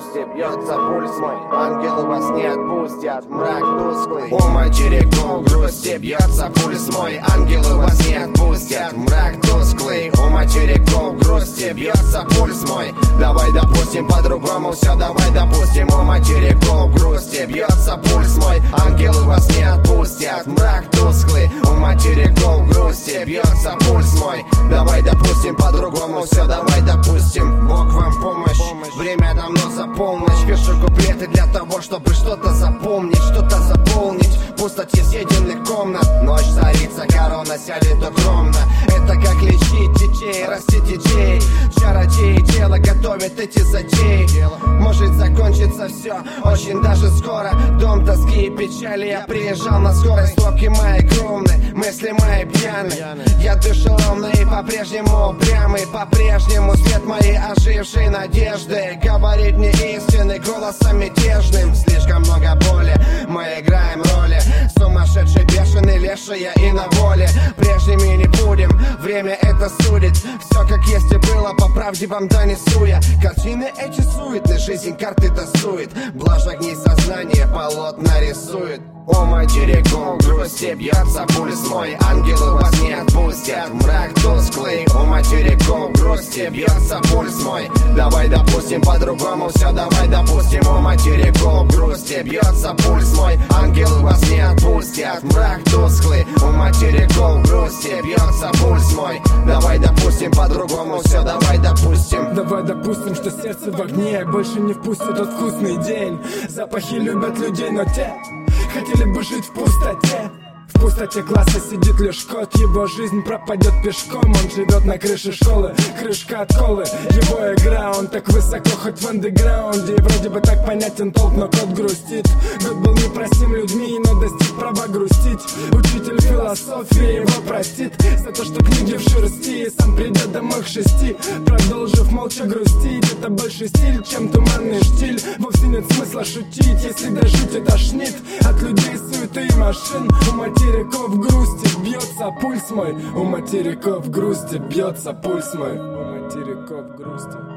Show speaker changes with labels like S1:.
S1: грусти бьется пульс мой. Ангелы вас не отпустят, мрак тусклый. У материков грусти бьется пульс мой. Ангелы вас не отпустят, мрак тусклый. У материков грусти бьется пульс мой. Давай допустим по-другому все, давай допустим. У материков грусти бьется пульс мой. Ангелы вас не отпустят, мрак тусклый. У материков грусти бьется пульс мой. Давай допустим по-другому все, давай допустим. Бог вам помощь, время давно за полночь. Пишу куплеты для того, чтобы что-то запомнить, что-то заполнить пустоте съеденных комнат. Ночь царица, корона сядет укромно. Это как лечить детей, растить детей. Чародеи тело готовят эти затеи. Может закончиться все очень даже скоро. Дом тоски и печали. Я приезжал на скорость, строки мои огромны, мысли мои пьяны. Я дышу ровно и по-прежнему упрямый. По-прежнему свет моей ожившей надежды говорит мне истины голосом мятежным. Слишком много боли, мы играем роли. Сумасшедший, бешеный, леший, я и на воле. Прежними не будем, время это судит. Все как есть и было, по правде вам донесу я. Картины эти суетны, жизнь карты тасует. Блажь огней сознания полотна рисует. У материков грусти бьется пульс мой. Ангелы вас не отпустят, мрак тусклый. У материков грусти бьется пульс мой. Давай допустим по-другому все, давай допустим. У материков грусти бьется пульс мой. Ангелы вас не отпустят, мрак тусклый. У материков грусти бьется пульс мой. Давай допустим по-другому все, давай допустим.
S2: Давай допустим, что сердце в огне больше не впустит тот вкусный день. Запахи любят людей, но те хотели бы жить в пустоте. В пустоте класса сидит лишь кот. Его жизнь пропадет пешком. Он живет на крыше школы, крышка от колы. Его игра, он так высоко, хоть в андеграунде. И вроде бы так понятен толк, но кот грустит. Год был непростим людьми, но достиг права грустить. Учитель философии его простит за то, что книги в шерсти. И сам придет домой к 6, продолжив молча грустить. Это больше стиль, чем туманный штиль. Вовсе нет смысла шутить, если до жути тошнит от людей, суеты и машин. У материков грусти бьется пульс мой. У материков грусти бьется пульс мой. У материков грусти.